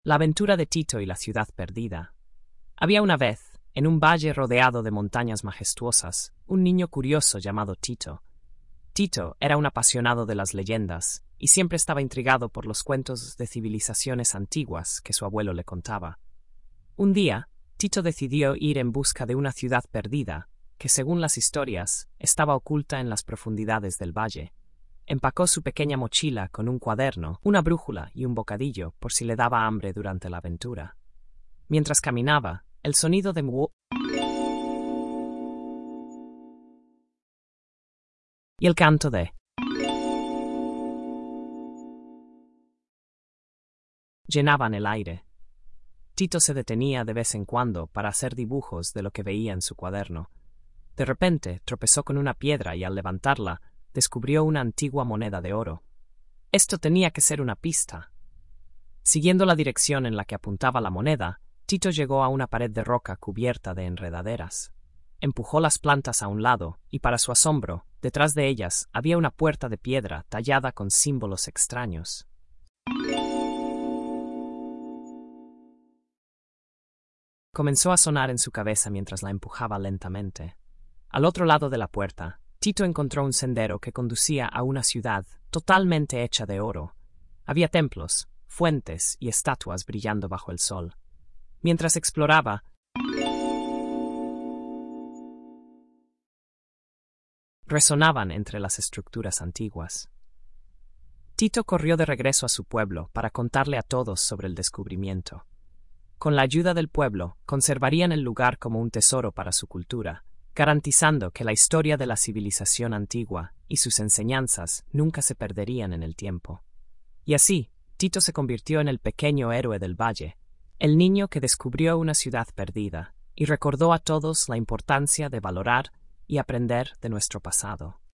La aventura de Tito y la ciudad perdida. Había una vez, en un valle rodeado de montañas majestuosas, un niño curioso llamado Tito. Tito era un apasionado de las leyendas y siempre estaba intrigado por los cuentos de civilizaciones antiguas que su abuelo le contaba. Un día, Tito decidió ir en busca de una ciudad perdida que, según las historias, estaba oculta en las profundidades del valle. Empacó su pequeña mochila con un cuaderno, una brújula y un bocadillo por si le daba hambre durante la aventura. Mientras caminaba, el sonido de y el canto de llenaban el aire. Tito se detenía de vez en cuando para hacer dibujos de lo que veía en su cuaderno. De repente tropezó con una piedra y al levantarla, descubrió una antigua moneda de oro. Esto tenía que ser una pista. Siguiendo la dirección en la que apuntaba la moneda, Tito llegó a una pared de roca cubierta de enredaderas. Empujó las plantas a un lado y, para su asombro, detrás de ellas había una puerta de piedra tallada con símbolos extraños. Comenzó a sonar en su cabeza mientras la empujaba lentamente. Al otro lado de la puerta, Tito encontró un sendero que conducía a una ciudad totalmente hecha de oro. Había templos, fuentes y estatuas brillando bajo el sol. Mientras exploraba, resonaban entre las estructuras antiguas. Tito corrió de regreso a su pueblo para contarle a todos sobre el descubrimiento. Con la ayuda del pueblo, conservarían el lugar como un tesoro para su cultura, garantizando que la historia de la civilización antigua y sus enseñanzas nunca se perderían en el tiempo. Y así, Tito se convirtió en el pequeño héroe del valle, el niño que descubrió una ciudad perdida y recordó a todos la importancia de valorar y aprender de nuestro pasado.